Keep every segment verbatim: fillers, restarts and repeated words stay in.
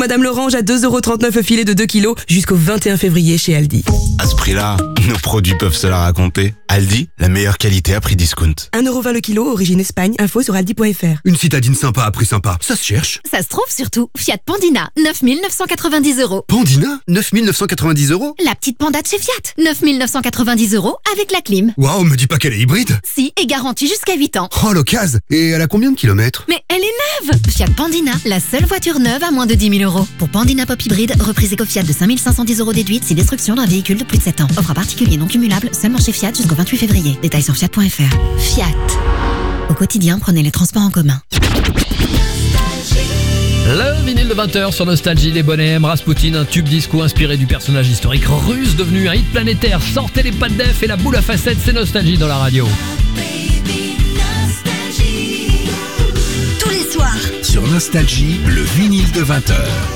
Madame l'Orange à deux euros trente-neuf au filet de deux kilos jusqu'au vingt et un février chez Aldi. À ce prix-là, nos produits peuvent se la raconter. Aldi, la meilleure qualité à prix discount. un euro vingt le kilo, origine Espagne, info sur aldi point fr. Une citadine sympa à prix sympa, ça se cherche. Ça se trouve surtout. Fiat Pandina, neuf mille neuf cent quatre-vingt-dix euros. Pandina, neuf mille neuf cent quatre-vingt-dix euros. La petite Panda de chez Fiat, neuf mille neuf cent quatre-vingt-dix euros avec la clim. Waouh, me dis pas qu'elle est hybride. Si, et garantie jusqu'à huit ans. Oh, l'occasion. Et elle a combien de kilomètres? Mais elle est neuve. Fiat Pandina, la seule voiture neuve à moins de dix mille euros. Pour Pandina Pop Hybride, reprise éco-Fiat de cinq mille cinq cent dix euros déduite si destruction d'un véhicule de plus de sept ans. Offre à particulier non cumulable, seulement chez Fiat jusqu'au vingt-huit février. Détails sur fiat point fr. Fiat. Au quotidien, prenez les transports en commun. Le vinyle de vingt heures sur Nostalgie, les bonnets M. Rasputin, un tube disco inspiré du personnage historique russe devenu un hit planétaire. Sortez les pattes d'Ef et la boule à facettes, c'est Nostalgie dans la radio. Tous les soirs sur Nostalgie, le vinyle de vingt heures.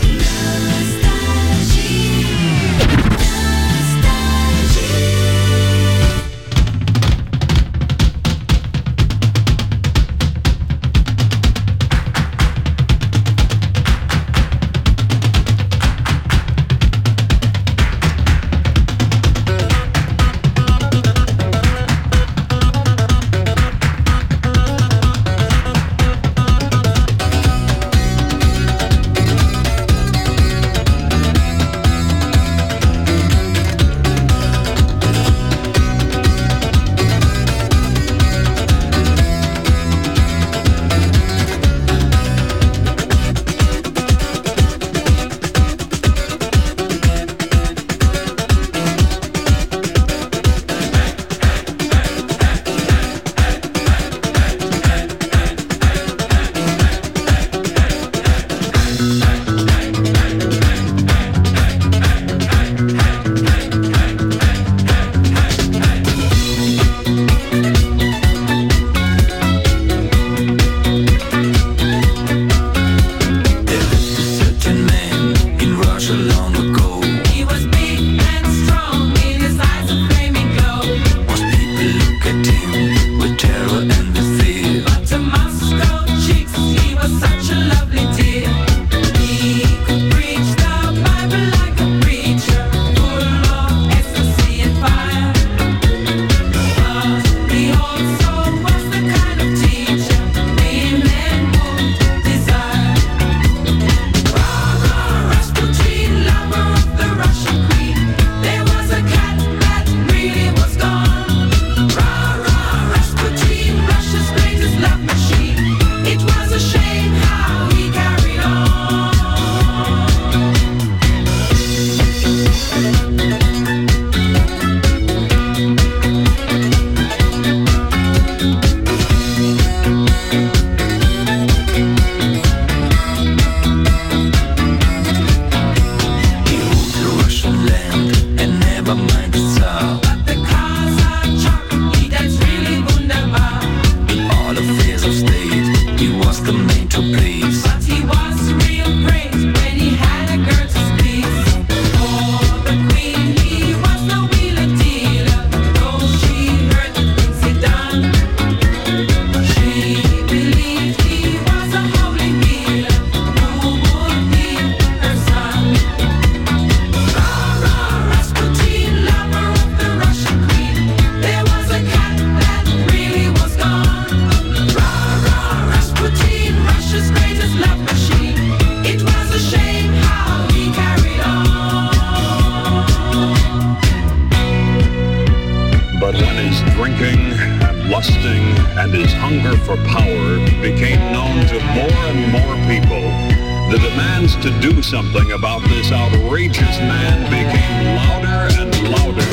Something about this outrageous man became louder and louder.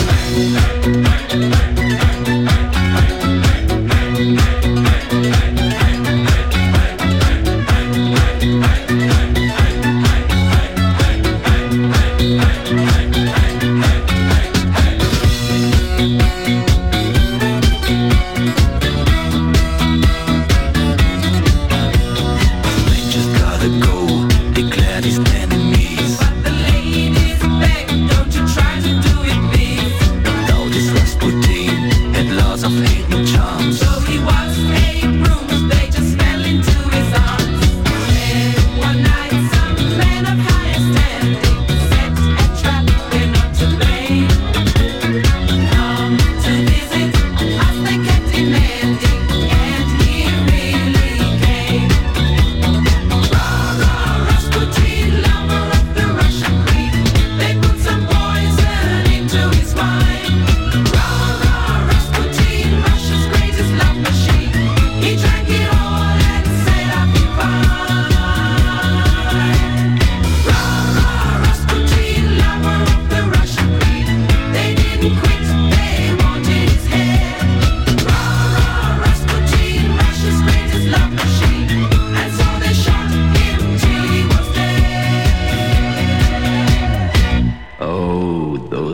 High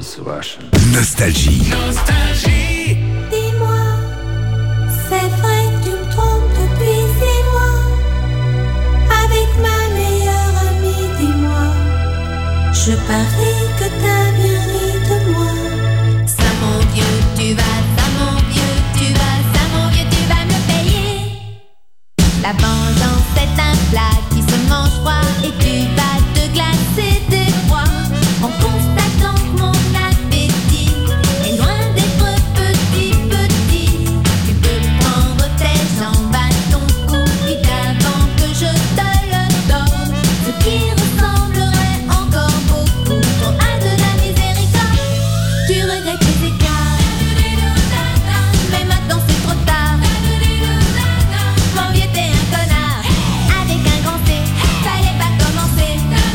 Nostalgie. Dis-moi, c'est vrai que tu me trompes depuis six mois. Avec ma meilleure amie, dis-moi, je parie que t'as bien ri de moi. Ça mon vieux, tu vas, ça mon vieux, tu vas, ça mon vieux, tu vas me le payer. La vengeance c'est un plat qui se mange froid et tu vas te glacer d'effroi en constatant que mon appétit est loin d'être petit, petit. Tu peux prendre tes jambes à ton cou vite avant que je te le donne. Ce qui ressemblerait encore beaucoup trop à de la miséricorde. Tu regrettes tes écarts, mais maintenant c'est trop tard. Mon vieux t'es un connard, avec un grand C, fallait pas commencer.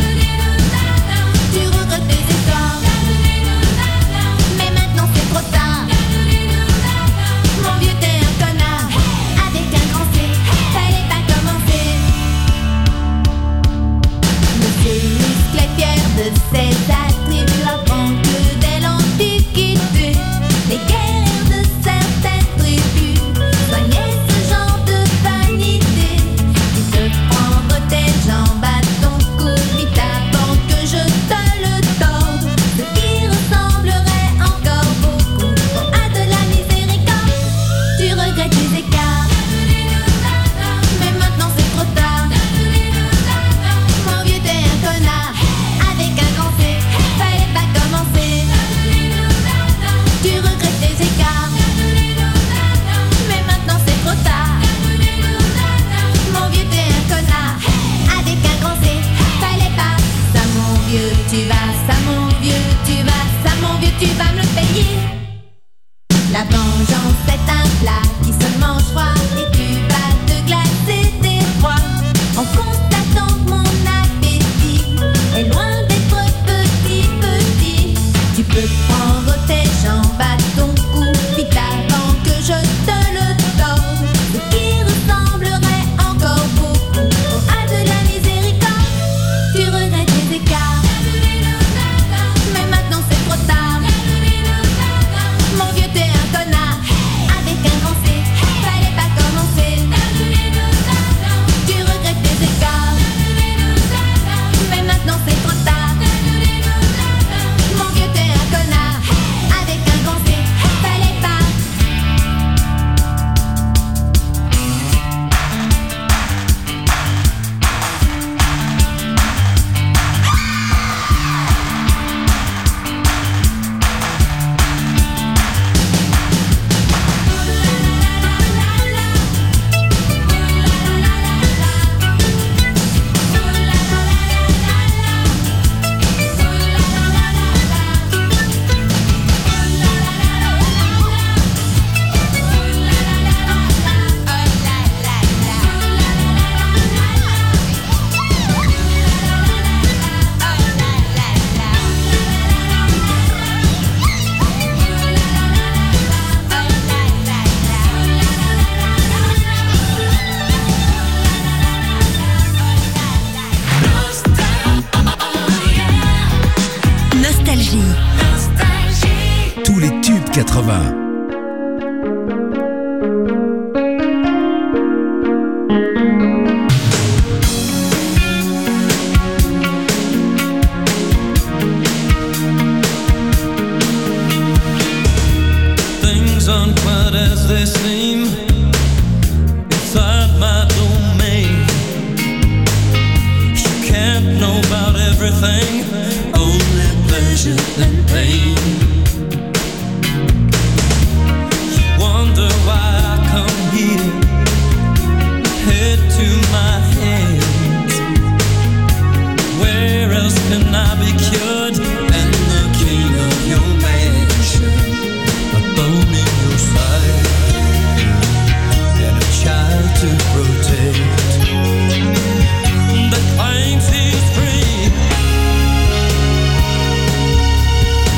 Tu regrettes tes histoires, mais maintenant c'est trop tard. Mon vieux t'es un connard, avec un grand C, fallait pas commencer. Monsieur Muscle est fier de ses attributs, apprend que dès l'Antiquité, les guerriers de certaines tribus soignaient ce genre de vanité. Tu peux prendre tes jambes à ton cou vite avant que je te le torde. Ce qui ressemblerait encore beaucoup trop à de la miséricorde. Tu regrettes tes écarts, mais maintenant c'est trop tard. Mon vieux t'es un connard, avec un grand C, fallait pas commencer. Tu regrettes tes écarts, mais maintenant c'est trop tard. Mon vieux t'es un connard, avec un grand C, fallait pas. Ça mon vieux tu vas, ça mon vieux tu vas, ça mon vieux tu vas me le payer. La vengeance c'est un plat qui se mange froid et tu vas te glacer d'effroi en constatant que mon appétit est loin d'être petit, petit. Tu peux prendre tes jambes à ton cou vite avant que je te le torde. Ce qui ressemblerait encore beaucoup trop à de la miséricorde. Tu regrettes tes écarts, mais maintenant c'est trop tard. Mon vieux t'es un connard, avec un grand C, fallait pas commencer. Tu regrettes tes écarts, mais maintenant c'est trop tard. Mon vieux t'es un connard, avec un grand C, fallait pas. Nostalgie. Tous les tubes quatre-vingts. Things aren't quite as they seem inside my domain. You can't know about everything, only pleasure and pain. You wonder why I come here, head to my hands. Where else can I be cured than the king of your mansion? A bone in your side and a child to protect that claims he's free.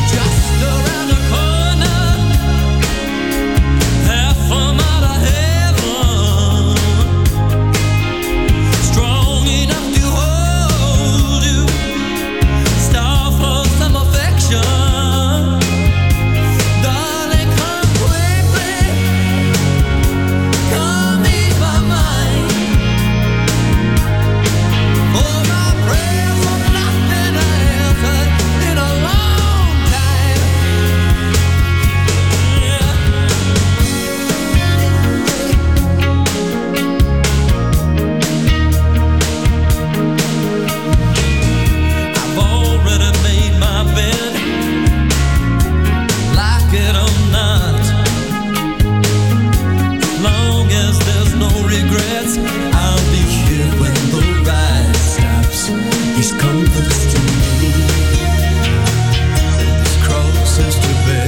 compass to me. This cross is to bear,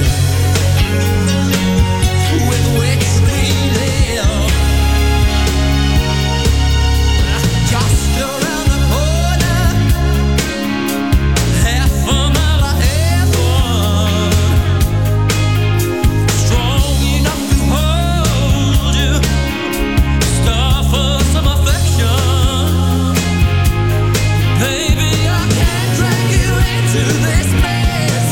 with which we live. Just around the corner, half a mile ahead, strong enough to hold you, star for some affection. Baby, I can't drag you into this mess.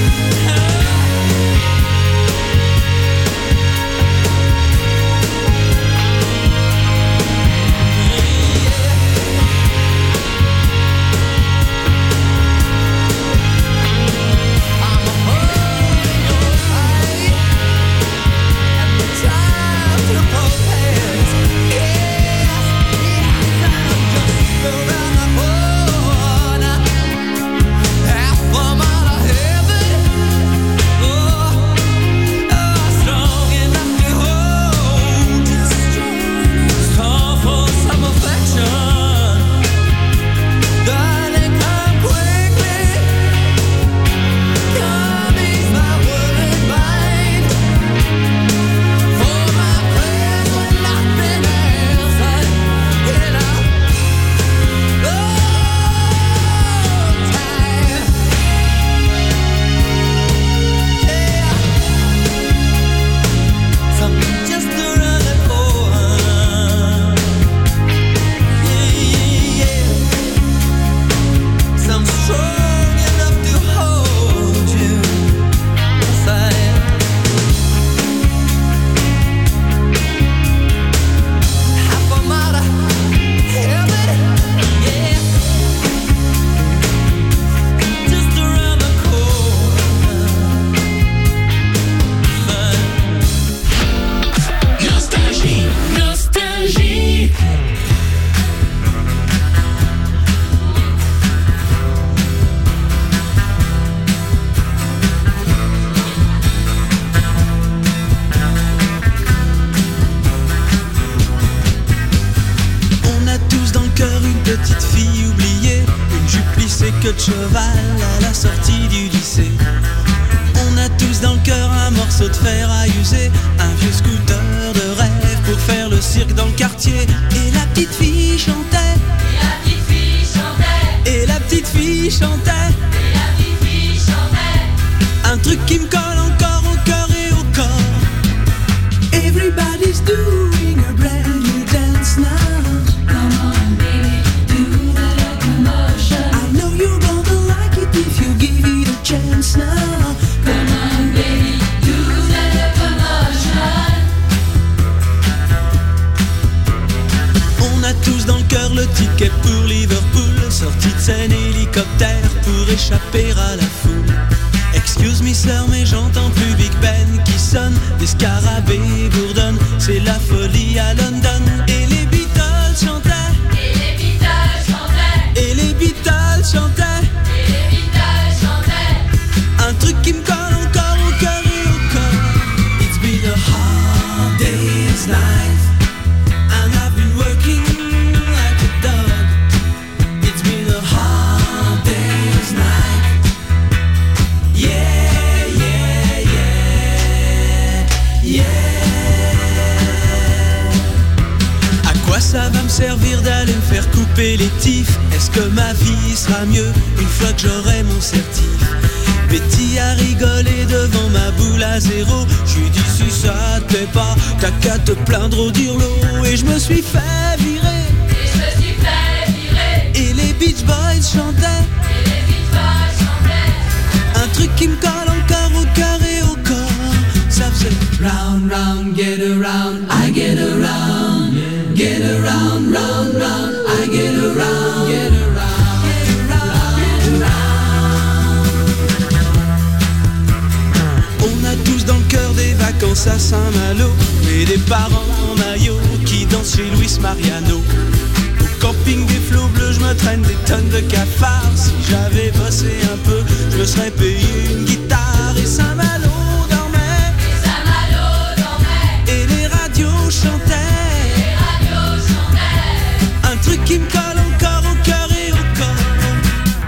I'm holding your eye, and the time to both hands. Yes, yes, I'm just around the corner, half a mile ahead. Oh, oh, strong enough to hold you, star for some affection. Darling, come quickly, come ease my worried mind. For my prayers have not been answered in a long time. Yeah, something just around the corner. Yeah, yeah. Some strong enough to hold you. Yes, I am. Half a mile ahead, yeah. Just around the corner. Nostalgie, nostalgie. On a tous dans le cœur une petite fille oubliée, une jupe lissée queue de cheval à la sortie du lycée. On a tous dans le cœur un morceau de fer à user, un vieux scooter de rêve pour faire le cirque dans le quartier. Et la petite fille chantait, Et la petite fille chantait, et la petite fille chantait, et la petite fille chantait. un truc qui me colle encore au cœur et au corps. Everybody's doing a brand new dance now. Come on, baby, do the locomotion. I know you're gonna like it if you give it a chance now. Come on, baby, do the locomotion. On a tous dans le cœur le ticket pour Liverpool, sortie de scène hélicoptère pour échapper à la foule. Excuse me sir, mais j'entends plus Big Ben qui sonne, des scarabées bourdonnent, c'est la folie à London. Et les Beatles chantaient, Et les Beatles chantaient, et les Beatles chantaient, et les Beatles chantaient. un truc qui me colle encore au cœur et au corps. It's been a hard day's night, and I've been working like a dog. It's been a hard day's night. Yeah, yeah, yeah, yeah. À quoi ça va me servir d'aller me faire couper les tifs? Est-ce que ma vie sera mieux une fois que j'aurai mon certif? Betty a rigolé devant ma boule à zéro. J'lui dit si ça te plaît pas, t'as qu'à te plaindre au dirlo. Et je me suis fait virer, Et je me suis fait virer, et les Beach Boys chantaient, et les Beatles chantaient. un truc qui me colle encore au cœur et au corps. Ça faisait round, round, get around, I get around, get around, round, round, I get around, get around, get around, get around. On a tous dans le cœur des vacances à Saint-Malo, et des parents en maillot qui dansent chez Luis Mariano. Au camping des flots bleus, je me traîne des tonnes de cafards. Si j'avais bossé un peu, je me serais payé une guitare. Et Saint-Malo dormait, Et Saint-Malo dormait, et les radios chantaient, et les radios chantaient. un truc qui me colle encore au cœur et au corps.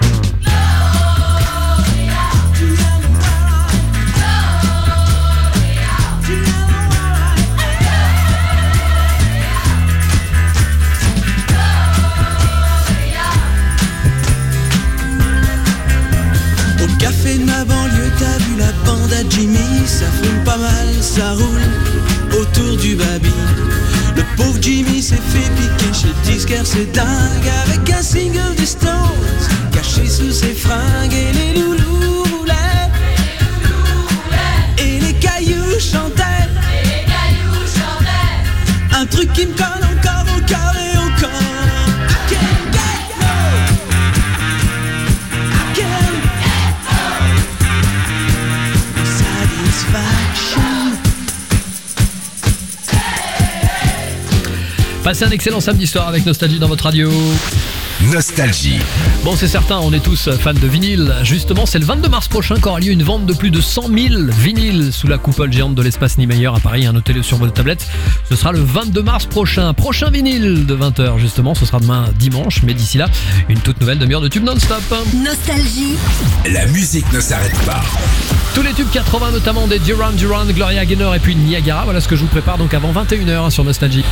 ça roule autour du baby. Le pauvre Jimmy s'est fait piquer chez le disquaire, c'est dingue. Avec un single des Stones caché sous ses fringues. Et les loulous roulaient, et les cailloux chantaient. Un truc qui me colle encore, encore et encore. I can't get no, I can't get no satisfaction. Passez un excellent samedi soir avec Nostalgie dans votre radio. Nostalgie. Bon, c'est certain, on est tous fans de vinyle. Justement, c'est le vingt-deux mars prochain qu'aura lieu une vente de plus de cent mille vinyles sous la coupole géante de l'espace Niemeyer à Paris. Notez-le sur votre tablette. Ce sera le vingt-deux mars prochain. Prochain vinyle de vingt heures, justement. Ce sera demain dimanche. Mais d'ici là, une toute nouvelle demi-heure de tube non-stop. Nostalgie. La musique ne s'arrête pas. Tous les tubes quatre-vingts, notamment des Duran Duran, Gloria Gaynor et puis Niagara. Voilà ce que je vous prépare donc avant vingt et une heures sur Nostalgie.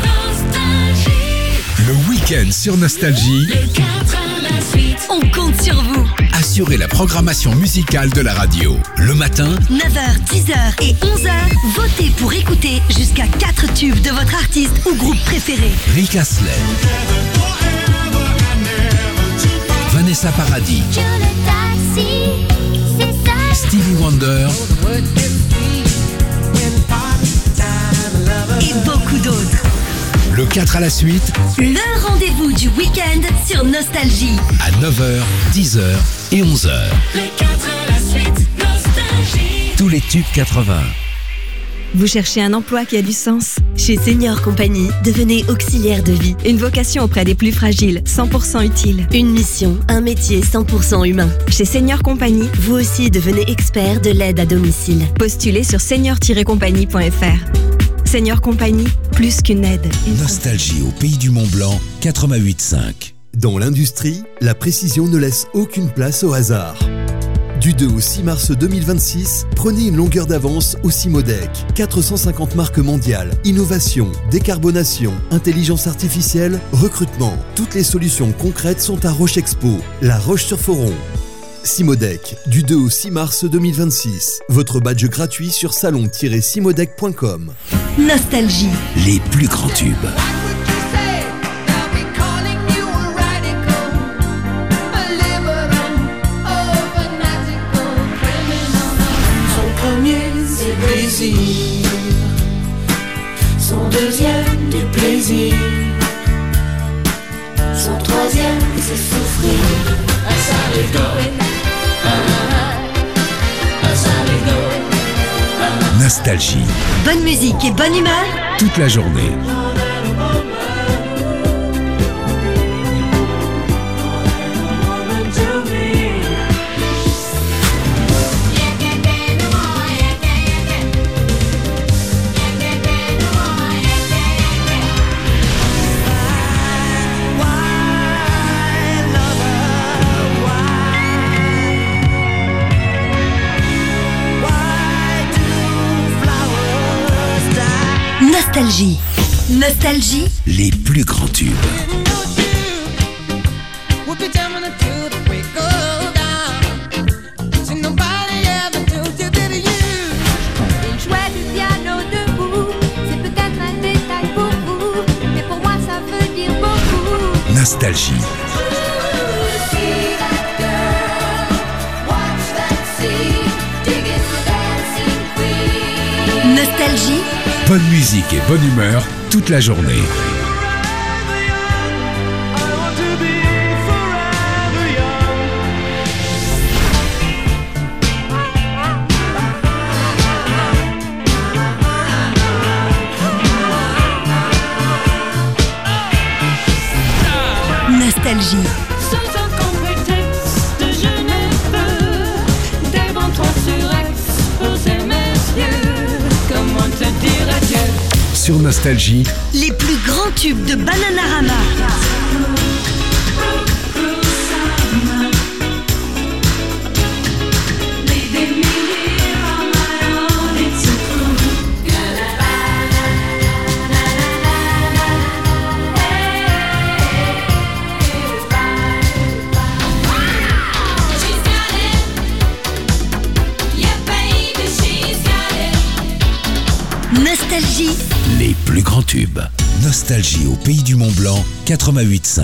Le week-end sur Nostalgie. On compte sur vous. Assurez la programmation musicale de la radio. Le matin, neuf heures, dix heures et onze heures, votez pour écouter jusqu'à quatre tubes de votre artiste ou groupe préféré. Rick Astley, Vanessa Paradis, Stevie Wonder et beaucoup d'autres. Le quatre à la suite, Le rendez-vous du week-end sur Nostalgie. à neuf heures, dix heures et onze heures. Les quatre à la suite, Nostalgie. Tous les tubes quatre-vingts. Vous cherchez un emploi qui a du sens? Chez Senior Compagnie, devenez auxiliaire de vie. Une vocation auprès des plus fragiles, cent pour cent utile. Une mission, un métier cent pour cent humain. Chez Senior Compagnie, vous aussi devenez expert de l'aide à domicile. Postulez sur senior tiret compagnie point f r. Senior Compagnie, plus qu'une aide. Une Nostalgie au pays du Mont-Blanc, quatre-vingt-huit cinq. Dans l'industrie, la précision ne laisse aucune place au hasard. Du deux au six mars deux mille vingt-six, prenez une longueur d'avance au Simodec. quatre cent cinquante marques mondiales, innovation, décarbonation, intelligence artificielle, recrutement. Toutes les solutions concrètes sont à Roche Expo, La Roche-sur-Foron. Simodec, du deux au six mars deux mille vingt-six. Votre badge gratuit sur salon tiret simodec point com. Nostalgie. Les plus grands tubes. Son premier, c'est plaisir. Son deuxième, du plaisir. Son troisième, c'est souffrir. That's how it goes. That's how it goes. Nostalgie. Bonne musique et bonne humeur. Toute la journée. Nostalgie. Nostalgie. Les plus grands tubes. Jouer du piano debout, c'est peut-être un détail pour vous, mais pour moi ça veut dire beaucoup. Nostalgie. Nostalgie. Bonne musique et bonne humeur toute la journée. Nostalgie. Sans aucun prétexte, je ne peux des bons troncs sur exposer mes yeux. Comment te dire adieu? Sur Nostalgie, Les plus grands tubes de Bananarama. plus grands tubes. Nostalgie au pays du Mont Blanc, quatre-vingt-huit cinq.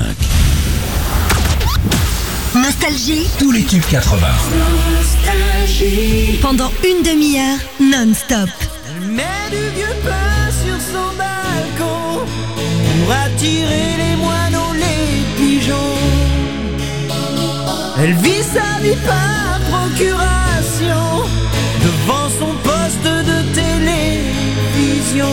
Nostalgie. Tous les tubes quatre-vingts. Nostalgie. Pendant une demi-heure, non-stop. Elle met du vieux pain sur son balcon pour attirer les moineaux, les pigeons. Elle vit sa vie par procuration devant son poste de télévision.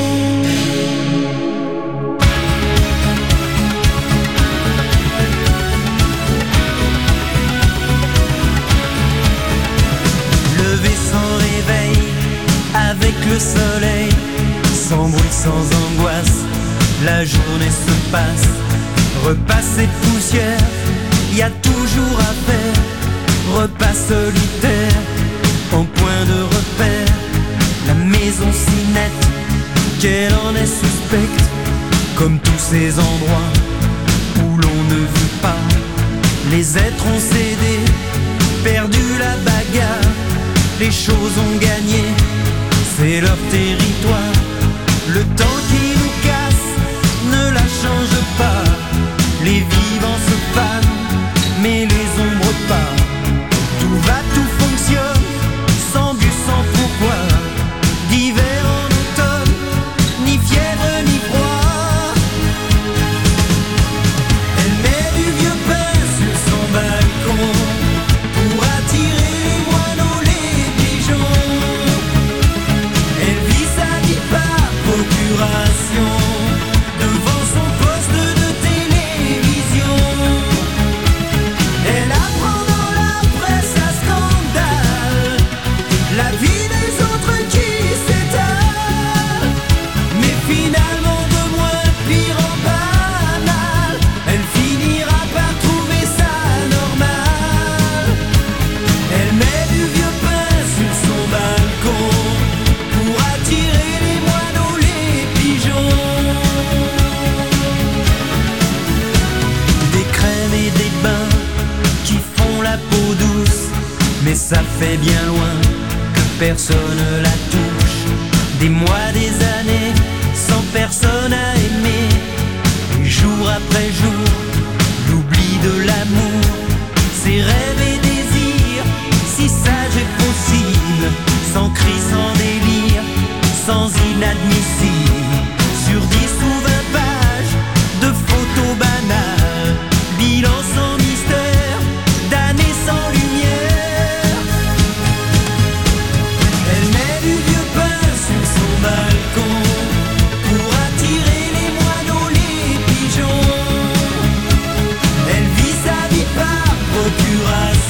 Lever sans réveil, avec le soleil, sans bruit, sans angoisse, la journée se passe. Repas et poussière, y a toujours à faire. Repas solitaire, en point de repère. La maison si nette, qu'elle en est suspecte. Comme tous ces endroits où l'on ne veut pas. Les êtres ont cédé, perdu la bagarre. Les choses ont gagné, c'est leur territoire. Le temps qui nous casse ne la change pas. Les vivants se fanent, mais les ombres pas. Tout va, tout fonctionne, sans but, sans pourquoi. D'hiver en automne, ni fièvre ni froid. Elle met du vieux pain sur son balcon pour attirer les moineaux, les pigeons. Elle vit sa vie par procuration devant son poste de télévision. Elle apprend dans la presse à scandale la vie des autres qui s'étale. Mais finalement de moins pire en banal, elle finira par trouver ça normal. Elle met du vieux pain sur son balcon pour attirer les moineaux, les pigeons. Des crèmes et des bains qui font la peau douce, mais ça fait bien loin que personne la touche. Des mois, des années, sans personne à aimer. Et jour après jour, l'oubli de l'amour, ses rêves et désirs, si sage et possible, sans cri, sans délire, sans inadmissible. Sur dix ou vingt pages de photos banales, bilan sans mystère, d'années sans lumière. Elle met du vieux pain sur son balcon pour attirer les moineaux, les pigeons. Elle vit sa vie par procuration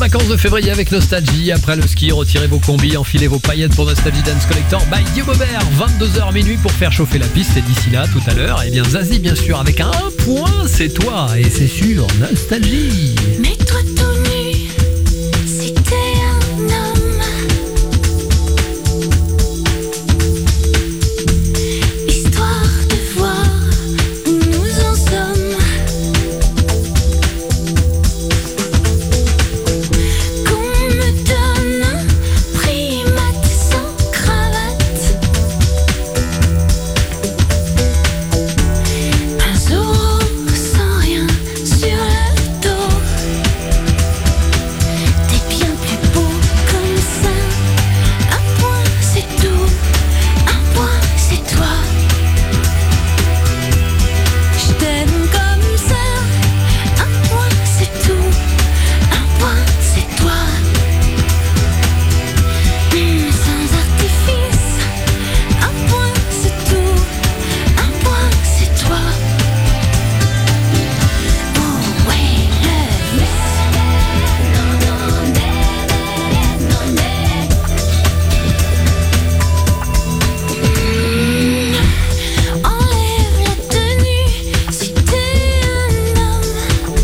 vacances de février avec Nostalgie. Après le ski, retirez vos combis, enfilez vos paillettes pour Nostalgie Dance Collector by Guillaume Aubert. vingt-deux heures minuit pour faire chauffer la piste. Et d'ici là, tout à l'heure, eh bien Zazie bien sûr avec un point, c'est toi. Et c'est sur Nostalgie. Mets-toi tout nu, si t'es un homme. Histoire de voir où nous en sommes. Qu'on me donne un primate sans cravate. Un Zorro sans rien sur le dos. T'es bien plus beau comme ça. Un point c'est tout, un point c'est toi. Je t'aime comme ça. Un point c'est tout, un point c'est toi. Mmh, sans artifice. Un point c'est tout, un point c'est toi. Oh ouais, le non, non, non, enlève la tenue si t'es un homme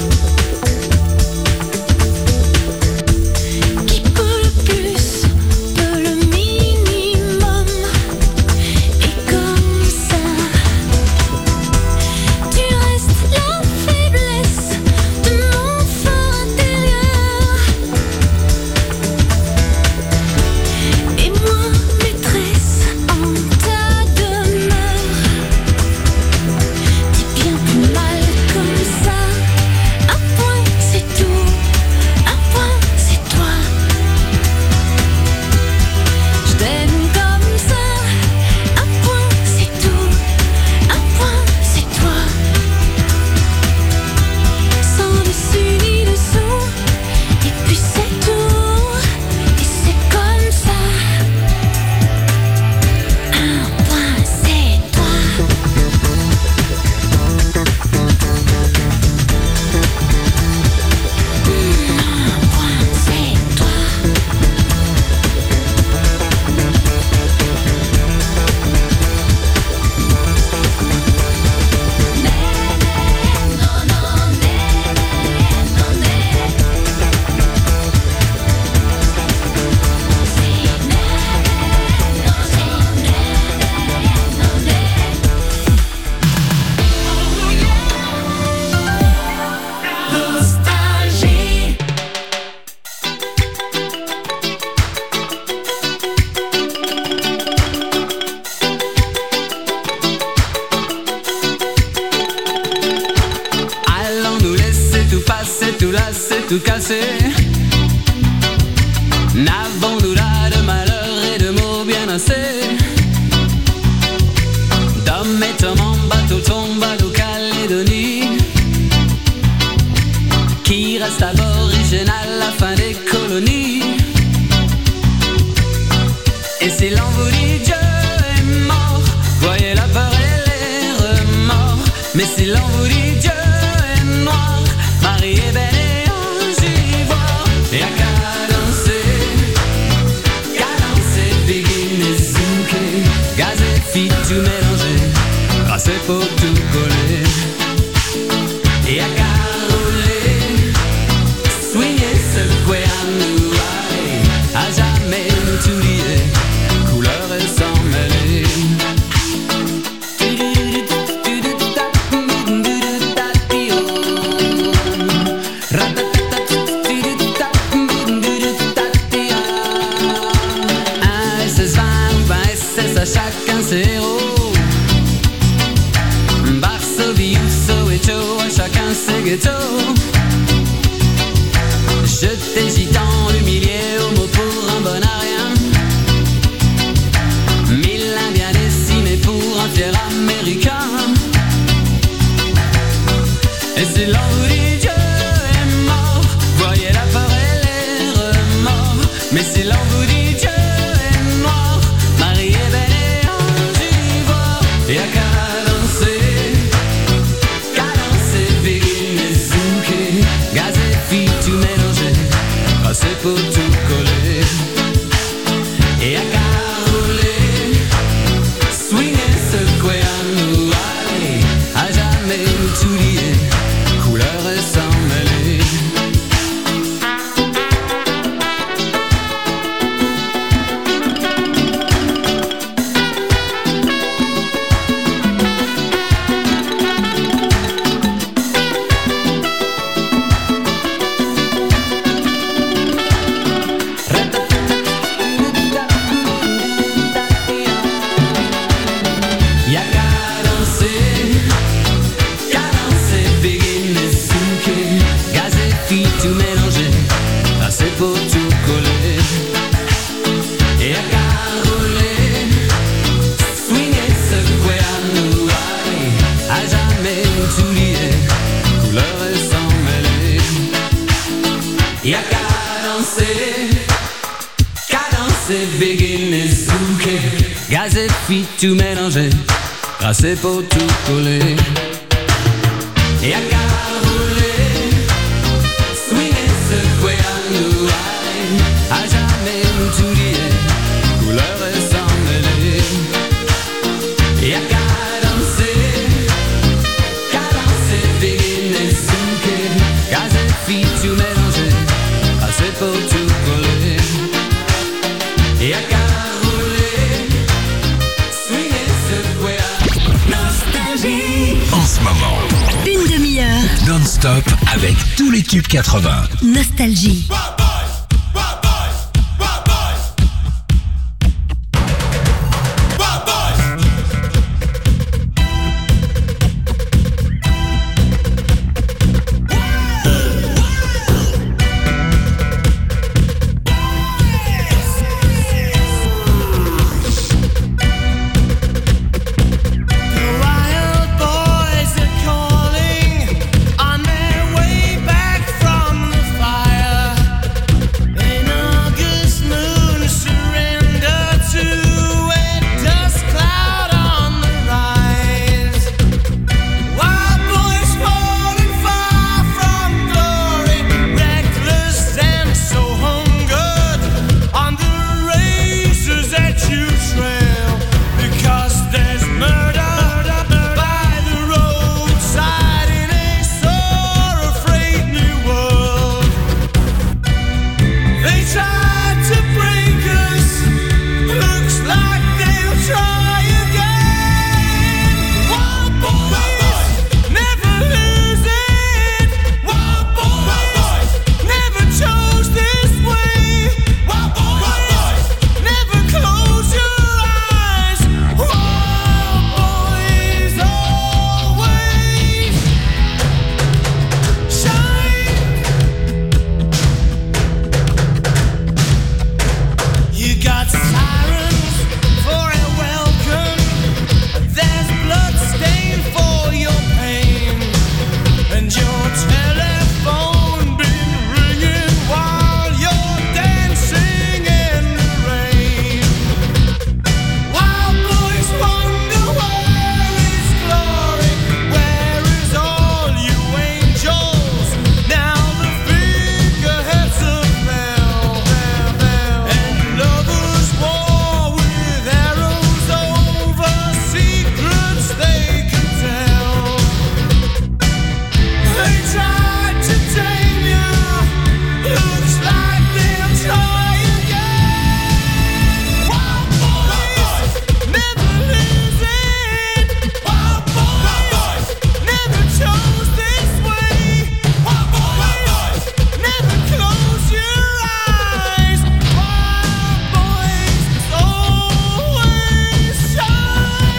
qui peut le plus, peut le minimum. Et comme ça, tu restes la faiblesse de mon fort intérieur. Et moi, maîtresse en ta demeure. T'es bien plus mal comme ça. Un point c'est tout, un point c'est toi. Je t'aime comme ça. Un point c'est tout, un point c'est toi. Sans dessus ni dessous. Et puis c'est tout, et c'est comme ça. Un point c'est toi. Un point c'est toi. Nostalgie. Allons nous laisser tout passer, tout lasser, tout casser. N'avons-nous là de malheur et de mots bien assez? D'hommes et hommes en bateau tombent à Calédonie, qui reste aboriginal à la fin des colonies. Et si l'on vous dit Dieu est mort, voyez la peur et les remords. Mais si l'on vous dit Dieu est noir, Marie est belle et ange ivoire. Et à qu'à danser, qu'à danser, begin et zouké, gaz et filles tout mélanger, grâce et pour tout coller. Et à qu'à rouler, swinguer, secouer à nous aller, à jamais nous tout lier, couleur et sans mêler. Un S S vingt ou vingt S S à chacun ses héros. Varsovie ou Soweto, à chacun ses ghettos. Jeté gitan, humilié, homo pour un bon à rien. Mille indiens décimés pour un fier américain. Et si l'on vous dit Dieu est mort, voyez la peur et les remords. Mais si l'on vous dit Dieu est noir, Marie est belle et ange ivoire. Et à qu'à danser, qu'à danser, begin et zouké, gaz et filles tout mélanger, danser, béguiner, zouker, gazer, fit, tout mélanger, grasser pour tout coller. Et à qu'à rouler, swinger, secouer à nous, à jamais nous tout lier, couleur et sans mêler. Et à qu'à danser, qu'à danser, béguiner, zouker, gazer, fit, tout mélanger, grasser pour tout coller. Et à qu'à rouler, swinger, secouer à Nostalgie. En ce moment, Une demi-heure. non-stop avec tous les tubes quatre-vingts. Nostalgie. Wild boys are calling on their way back from the fire. An August moon surrender to a dust cloud on the rise. Wild boys falling far from glory, reckless and so hungered on the razors that you trail, because there's murder by the roadside in a sore-afraid new world. They tried to break us, looks like they'll try again. Wild boys never lose it. Wild boys never chose this way. Wild boys never close your eyes. Wild boys always shine. You got sirens for a welcome. There's blood stain for your pain, and your telephone been ringing while you're dancing in the rain. Wild boys wonder where is glory, where is all you angels? Now the figureheads of hell, and lovers war with arrows over secrets they can tell. They tried to tame you, looks like they'll try again. Wild boys never lose it. Wild boys never chose this way. Wild boys never close your eyes. Wild boys always shine.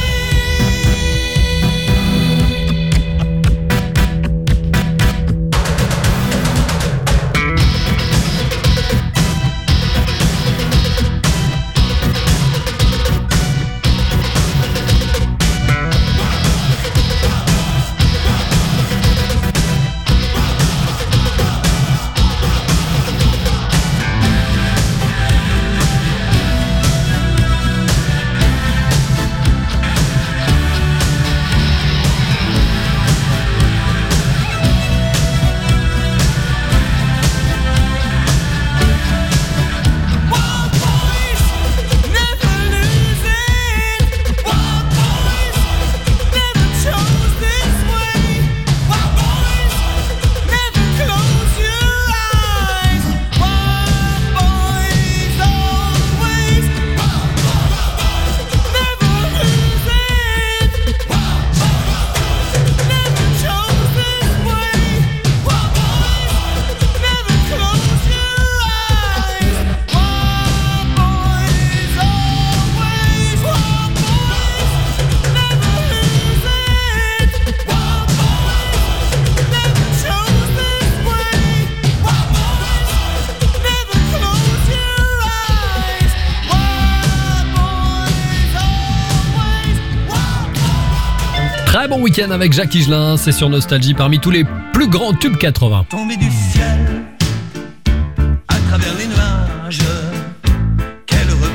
Wild boys never lose it. Wild boys never chose this way. Wild boys never close your eyes. Wild boys always. Wild boys never lose it. Wild boys never chose this way. Wild boys never close your eyes. Wild boys always. Wild boys never lose it. Wild boys never chose this way. Wild boys never close your eyes. Wild boys always. Wild boys. Très bon week-end avec Jacques Higelin, c'est sur Nostalgie parmi tous les plus grands tubes quatre-vingts. Tomber du ciel à travers les nuages, quelle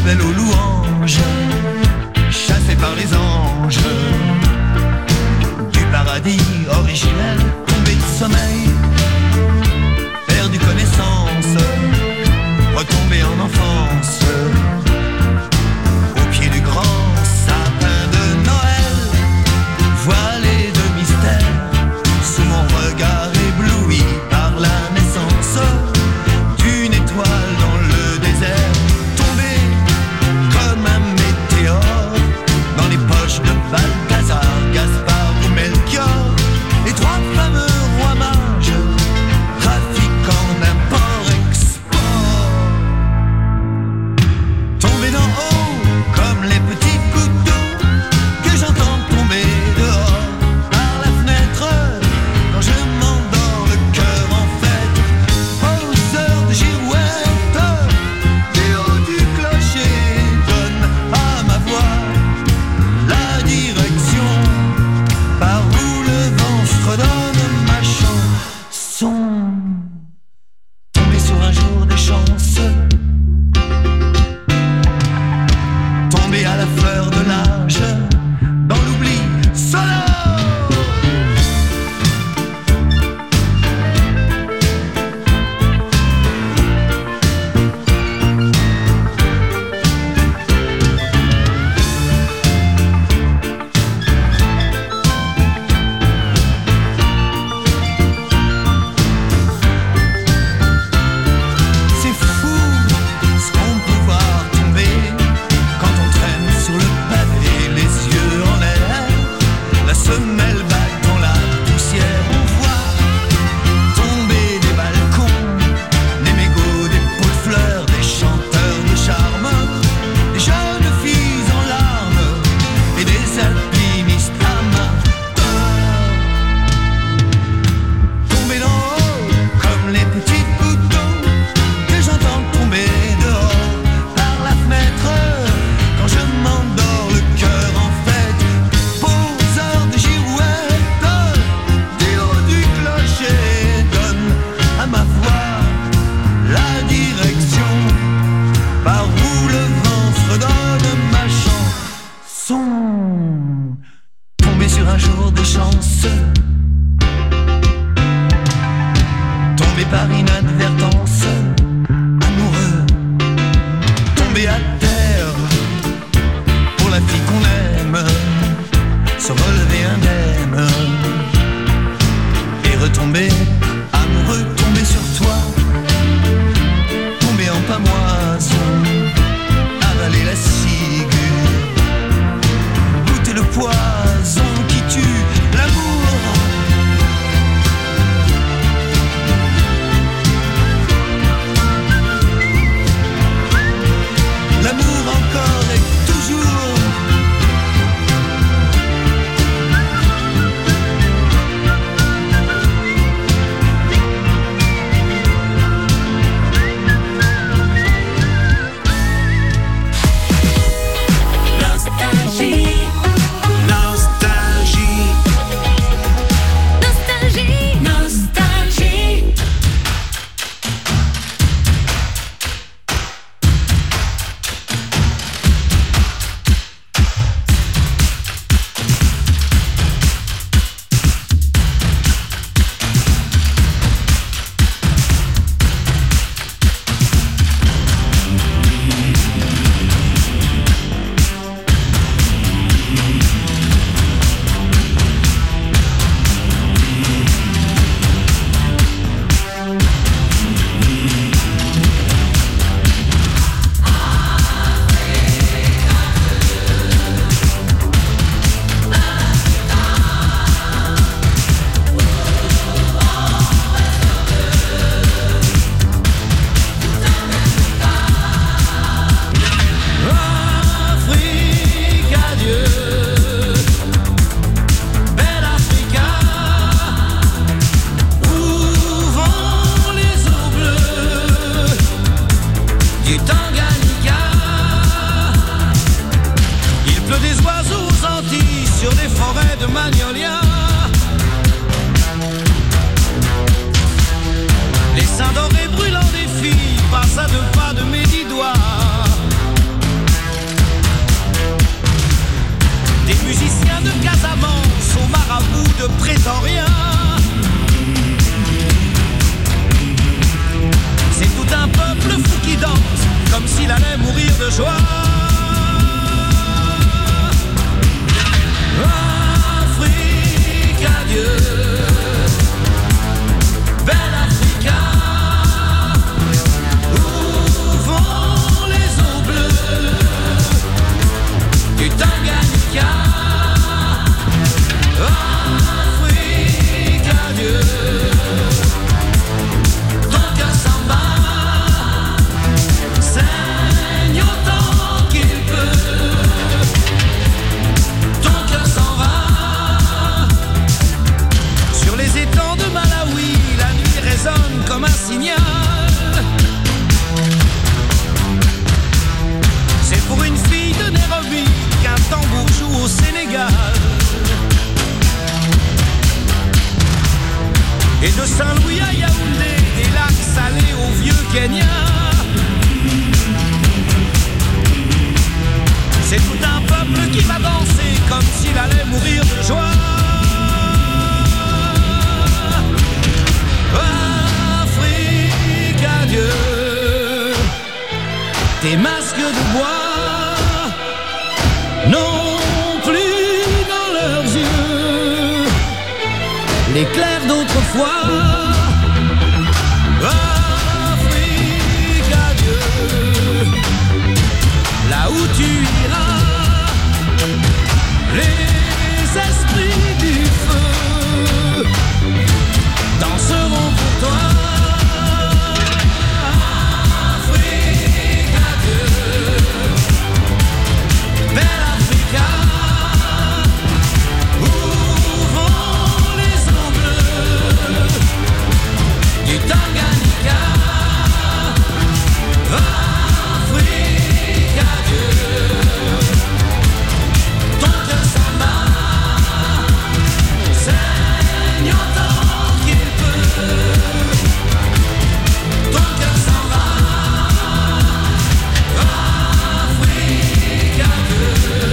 appelle aux louanges, chassé par les anges, du paradis originel, tombé de sommeil, perdu connaissance, retombé en enfance, au pied du grand sapin de Noël, voilé de mystère, sous mon regard ébloui par la naissance d'une étoile dans le désert, tombé comme un météore dans les poches de Balthazar, Gaspard ou Melchior, les trois fameux rois mages, trafiquants d'import-export, tombés d'en haut comme les petits gouttes d'eau que j'entends tomber dehors par la fenêtre quand je m'endors le cœur en fête, aux heures de girouette, du haut du clocher donne à ma voix la direction par où le vent fredonne ma chanson, tombé sur un jour des chances, tombé à la fleur de l'âge, dans l'oubli sonore. C'est fou ce qu'on peut voir tomber quand on traîne sur le pavé, les yeux en l'air, la semelle vague dans la poussière. On voit tomber des balcons, des mégots, des pots de fleurs, des chanteurs de charme, des jeunes filles en larmes et des alpinistes amateurs, tombés d'en haut comme les petits gouttes d'eau que j'entends tomber dehors par la fenêtre quand je m'endors le cœur en fête, aux heures de girouette, du haut du clocher donne à ma voix la direction par où le vent fredonne ma chanson, tombé sur un jour de chance, tombé par inadvertance, amoureux, tombé à terre pour la fille qu'on aime, se relever indemne et retomber amoureux, tomber sur toi, tomber en pamoison, avaler la ciguë, goûter le poison qui tue l'amour. L'amour encore et toujours. Nostalgie. Nostalgie. Nostalgie. Nostalgie. seins dorés brûlants des filles passent à deux pas de mes dix doigts. C'est tout un peuple qui va danser comme s'il allait mourir de joie. Afrique, adieu. Tes masques de bois n'ont plus dans leurs yeux l'éclair d'autrefois. Afrique, adieu. Là où tu iras, les esprits du feu danseront pour toi. Afrique, adieu. Belle Africa, où vont les eaux bleues du Tanganyika. Afrique, adieu. Ton cœur s'en bat, saigne autant qu'il peut. Ton cœur s'en va. Afrique, adieu.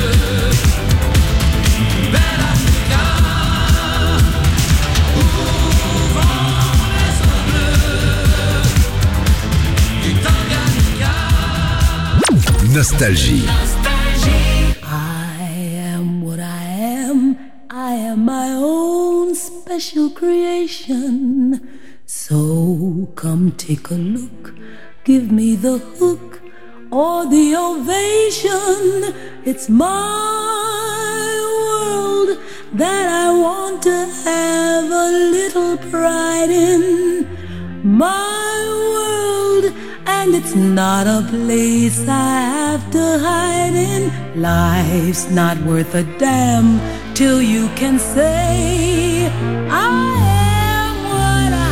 Belle Africa, où vont les eaux bleues du Tanganyika. Nostalgie. I am what I am. I am my own special creation. So come take a look. Give me the hook or the ovation. It's my world that I want to have a little pride in. My world, and it's not a place I have to hide in. Life's not worth a damn till you can say I am what I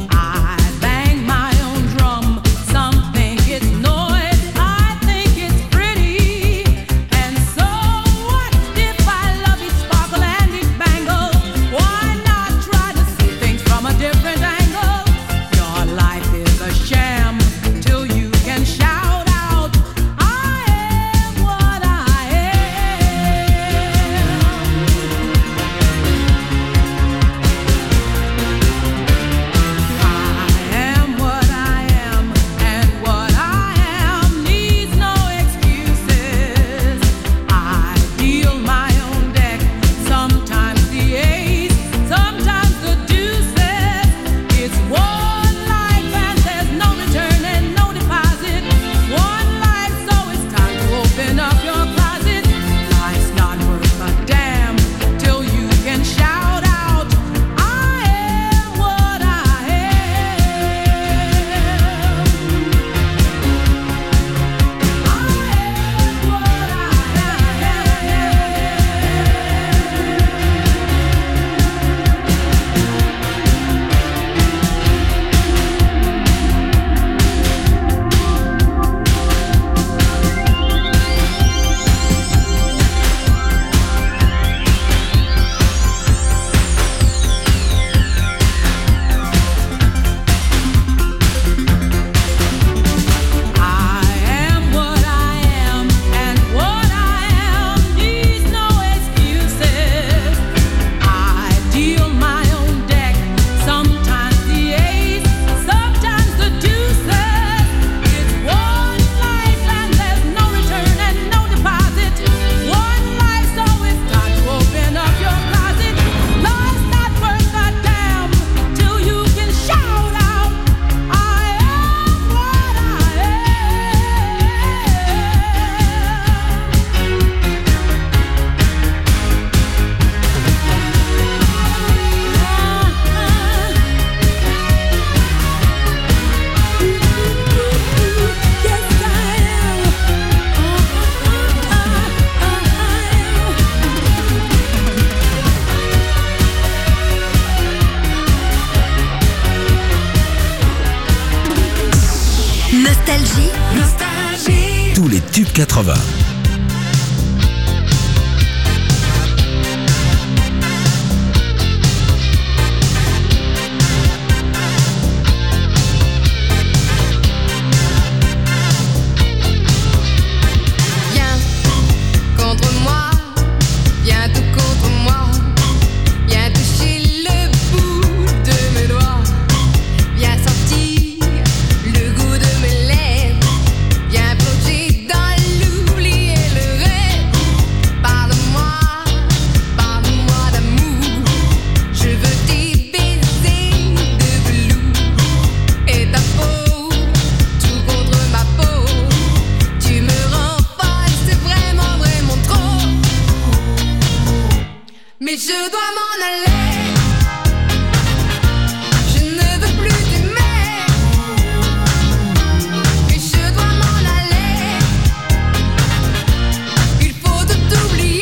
Bang my own drum. Some think it's noise, I think it's quatre-vingts. Viens contre moi, viens tout contre moi, viens toucher le bout de mes doigts, viens sentir le goût de mes lèvres, viens plonger dans l'oubli et le rêve. Parle-moi, parle-moi d'amour, je veux tes baisers de velours et ta peau, tout contre ma peau. Tu me rends folle, c'est vraiment, vraiment trop. Mais je dois m'en aller, je ne veux plus t'aimer. Mais je dois m'en aller, il faut tout oublier.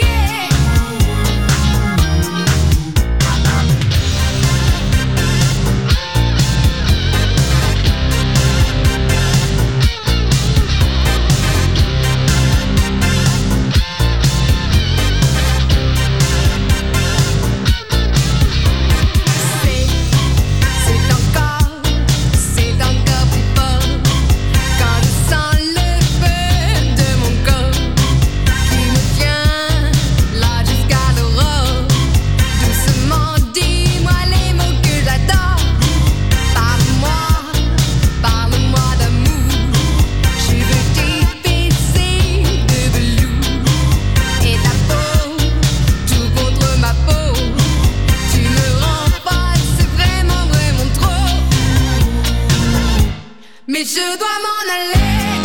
C'est, c'est encore, c'est encore plus fort quand je sens le feu de mon corps qui me tient là jusqu'à l'aurore. Doucement, dis-moi les mots que j'adore. Parle-moi, parle-moi d'amour, je veux tes baisers de velours et ta peau, tout contre ma peau. Tu me rends folle, c'est vraiment, vraiment trop. Mais je dois m'en aller,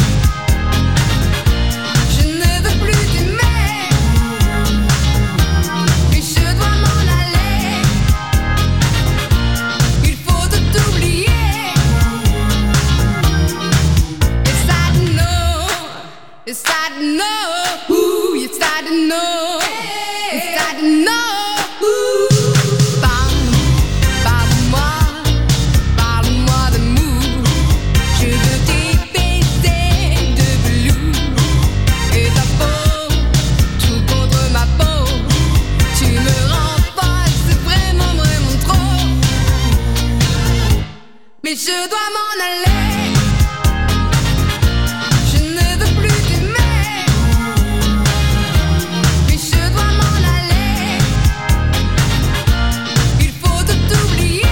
je ne veux plus t'aimer. Mais je dois m'en aller, il faut tout oublier. Yes, I know, yes, I know, ooh, yes, I know, yes, I know, ooh. Parle, parle-moi, parle-moi d'amour, je veux tes baisers de velours et ta peau, tout contre ma peau. Tu me rends folle, c'est vraiment, vraiment trop. Mais je dois m'en aller, je ne veux plus t'aimer. Mais je dois m'en aller, il faut tout oublier.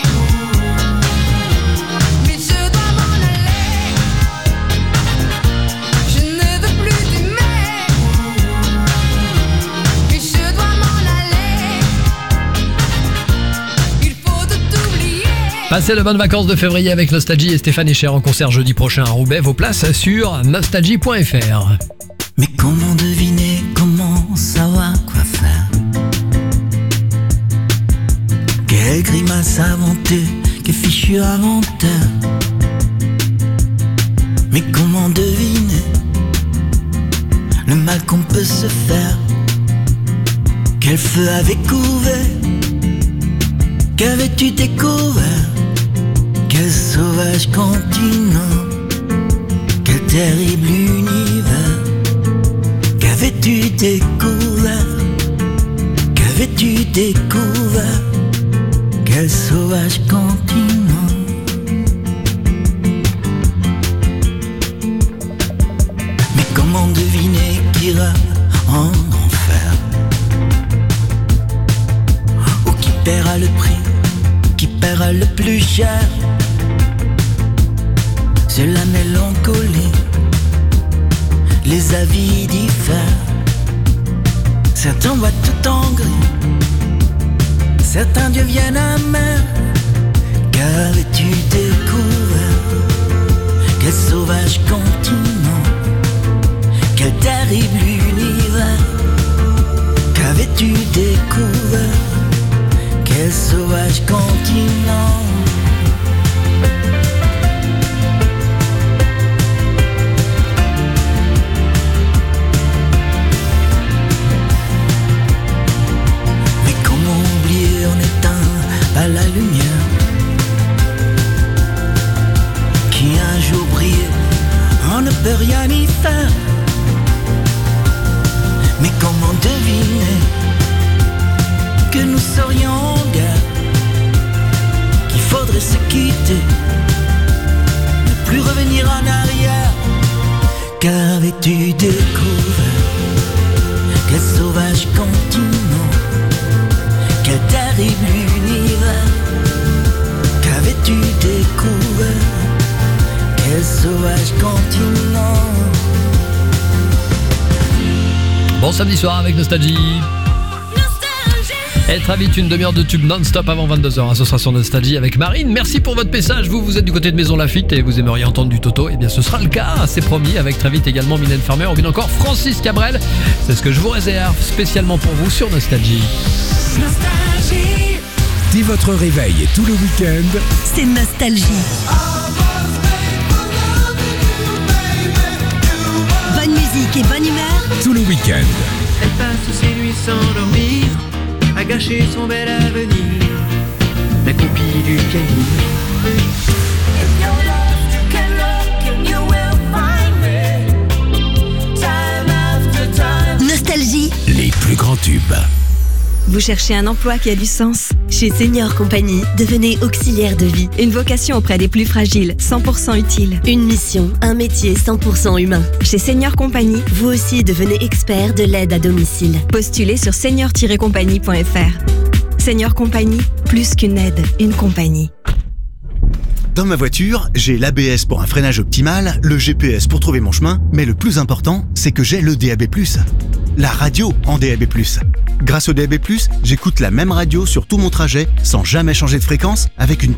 Mais je dois m'en aller, je ne veux plus t'aimer. Mais je dois m'en aller, il faut tout oublier. Passez de bonnes vacances de février avec Nostalgie et Stéphane Echer en concert jeudi prochain à Roubaix. Vos places sur nostalgie point f r. Mais comment deviner, comment savoir quoi faire? Quelle grimace inventer, quel fichu inventeur? Mais comment deviner le mal qu'on peut se faire? Quel feu avait couvert? Qu'avais-tu découvert? Quel sauvage continent? Quel terrible univers? Qu'avais-tu découvert? Qu'avais-tu découvert? Quel sauvage continent? Mais comment deviner qui ira en enfer? Ou qui paiera le prix, qui paiera le plus cher? C'est la mélancolie, les avis diffèrent. Certains voient tout en gris, certains deviennent amers. Qu'avais-tu découvert? Quel sauvage continent? Quel terrible univers? Qu'avais-tu découvert? Quel sauvage continent? À la lumière qui un jour brille, on ne peut rien y faire. arrêter, ne plus revenir en arrière. Qu'avais-tu découvert? Quel sauvage continent, quel terrible univers. Qu'avais-tu découvert? Quel sauvage continent. Bon samedi soir avec Nostalgie. Et très vite, une demi-heure de tube non-stop avant vingt-deux heures. Ce sera sur Nostalgie avec Marine. Merci pour votre message. Vous, vous êtes du côté de Maison Lafitte et vous aimeriez entendre du Toto. Eh bien, ce sera le cas, c'est promis. Avec très vite également Mylène Farmer ou bien encore Francis Cabrel. C'est ce que je vous réserve spécialement pour vous sur Nostalgie. Nostalgie. Dès votre réveil et tout le week-end, c'est Nostalgie. Bonne musique et bonne humeur. Tout le week-end. Elle passe ses nuits sans dormir, à gâcher son bel avenir, la copie du cahier. Nostalgie. Les plus grands tubes. Vous cherchez un emploi qui a du sens? Chez Senior Compagnie, devenez auxiliaire de vie. Une vocation auprès des plus fragiles, cent pour cent utile. Une mission, un métier cent pour cent humain. Chez Senior Compagnie, vous aussi devenez expert de l'aide à domicile. Postulez sur senior tiret compagnie point f r. Senior Compagnie, plus qu'une aide, une compagnie. Dans ma voiture, j'ai l'A B S pour un freinage optimal, le G P S pour trouver mon chemin, mais le plus important, c'est que j'ai le D A B plus. La radio en D A B plus. Grâce au D A B plus, j'écoute la même radio sur tout mon trajet, sans jamais changer de fréquence, avec une